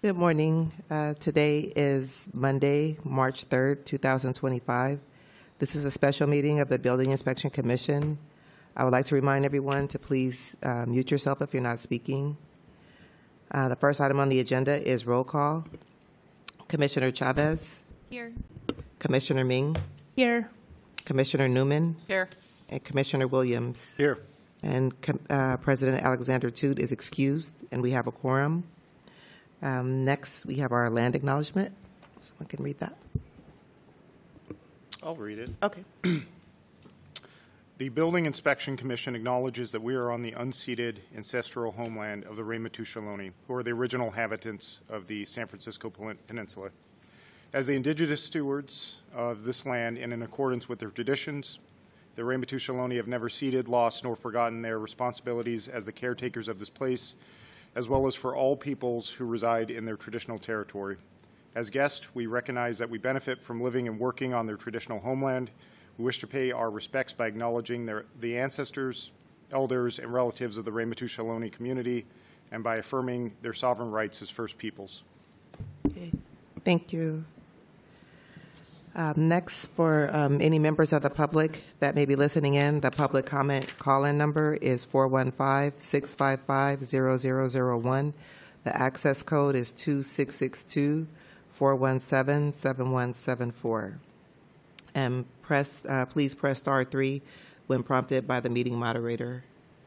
Good morning. Today is Monday, March 3rd, 2025. This is a special meeting of the Building Inspection Commission. I would like to remind everyone to please mute yourself if you're not speaking. The first item on the agenda is roll call. Commissioner Chavez. Here. Commissioner Ming. Here. Commissioner Newman. Here. And Commissioner Williams. Here. And President Alexander Toot is excused, and we have a quorum. Next, we have our land acknowledgement. Someone can read that. I'll read it. Okay. The Building Inspection Commission acknowledges that we are on the unceded ancestral homeland of the Ramaytush Ohlone, who are the original inhabitants of the San Francisco Peninsula. As the indigenous stewards of this land and in accordance with their traditions, the Ramaytush Ohlone have never ceded, lost, nor forgotten their responsibilities as the caretakers of this place, as well as for all peoples who reside in their traditional territory. As guests, we recognize that we benefit from living and working on their traditional homeland. We wish to pay our respects by acknowledging the ancestors, elders, and relatives of the Ramaytush Ohlone community, and by affirming their sovereign rights as First Peoples. Okay. Thank you. Next, for any members of the public that may be listening in, the public comment call-in number is 415-655-0001. The access code is 2662-417-7174. And please press star 3 when prompted by the meeting moderator.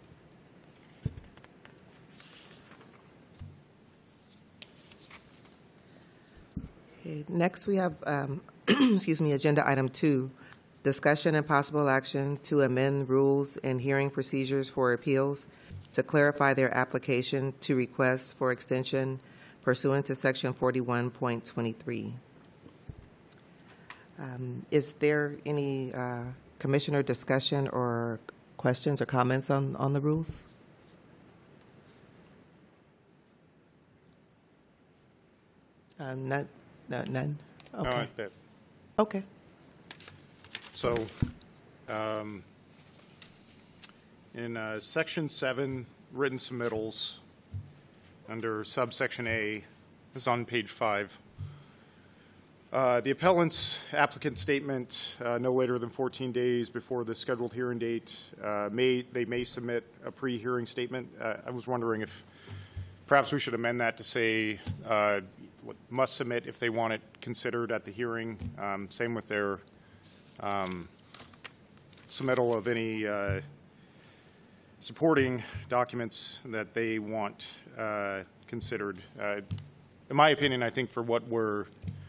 Okay, next, we have agenda item 2, discussion and possible action to amend rules and hearing procedures for appeals to clarify their application to requests for extension pursuant to section 41.23. Is there any commissioner discussion or questions or comments on the rules? None? Okay. Okay. So, in Section 7, written submittals, under subsection A, this is on page 5. The appellant's applicant statement no later than 14 days before the scheduled hearing date, they may submit a pre-hearing statement. I was wondering if perhaps we should amend that to say must submit if they want it considered at the hearing. Same with their submittal of any supporting documents that they want considered. In my opinion, I think for what we're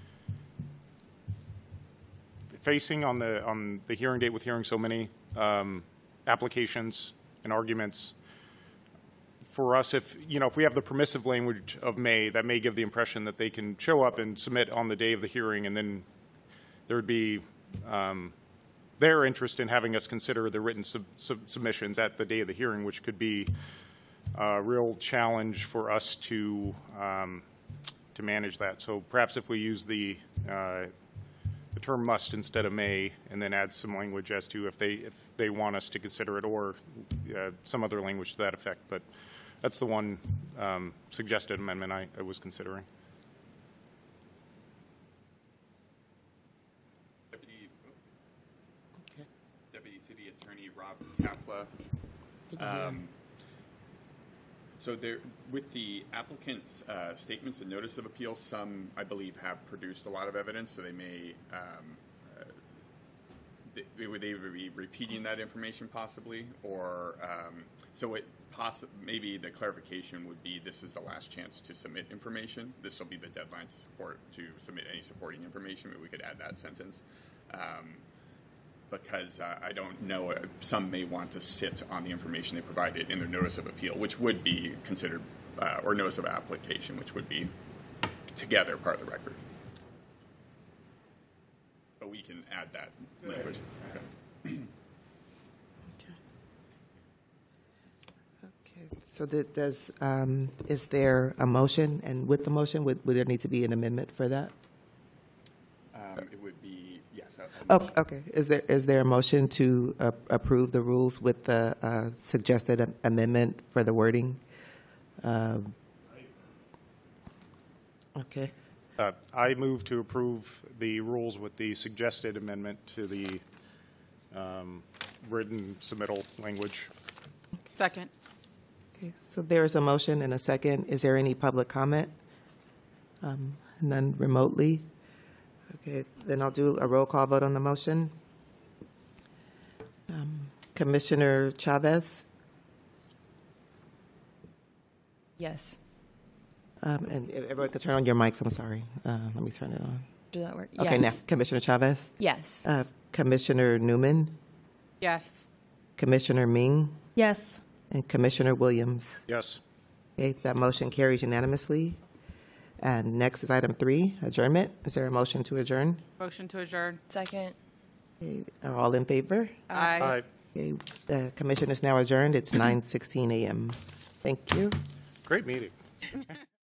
facing on the hearing date with hearing so many applications and arguments, for us, if we have the permissive language of May, that may give the impression that they can show up and submit on the day of the hearing, and then there would be their interest in having us consider the written submissions at the day of the hearing, which could be a real challenge for us to manage that. So perhaps if we use the term must instead of may, and then add some language as to if they want us to consider it, or some other language to that effect. But that's the one suggested amendment I was considering. Deputy City Attorney Rob Kapla. So there, with the applicant's statements and notice of appeal, some, I believe, have produced a lot of evidence, so they may they would either be repeating that information possibly, or so maybe the clarification would be this is the last chance to submit information. This will be the deadline to submit any supporting information, but we could add that sentence. Because I don't know, some may want to sit on the information they provided in their notice of appeal, which would be considered, or notice of application, which would be together part of the record. But we can add that language. Okay. Okay. So is there a motion, and with the motion, would there need to be an amendment for that? It would be, yes. Oh, okay. Is there a motion to approve the rules with the suggested amendment for the wording? Okay. I move to approve the rules with the suggested amendment to the written submittal language. Second. Okay, so there's a motion and a second. Is there any public comment? None remotely. Okay, then I'll do a roll call vote on the motion. Commissioner Chavez, Yes. and if everyone could turn on your mics, I'm sorry. Let me turn it on. Did that work? Okay, now, Yes. Commissioner Chavez, Yes. Commissioner Newman, Yes. Commissioner Ming, Yes. and Commissioner Williams. Yes. Okay, that motion carries unanimously. And next is item 3, adjournment. Is there a motion to adjourn? Motion to adjourn. Second. Okay, are all in favor? Aye. Okay, the commission is now adjourned. It's 9:16 a.m. Thank you. Great meeting.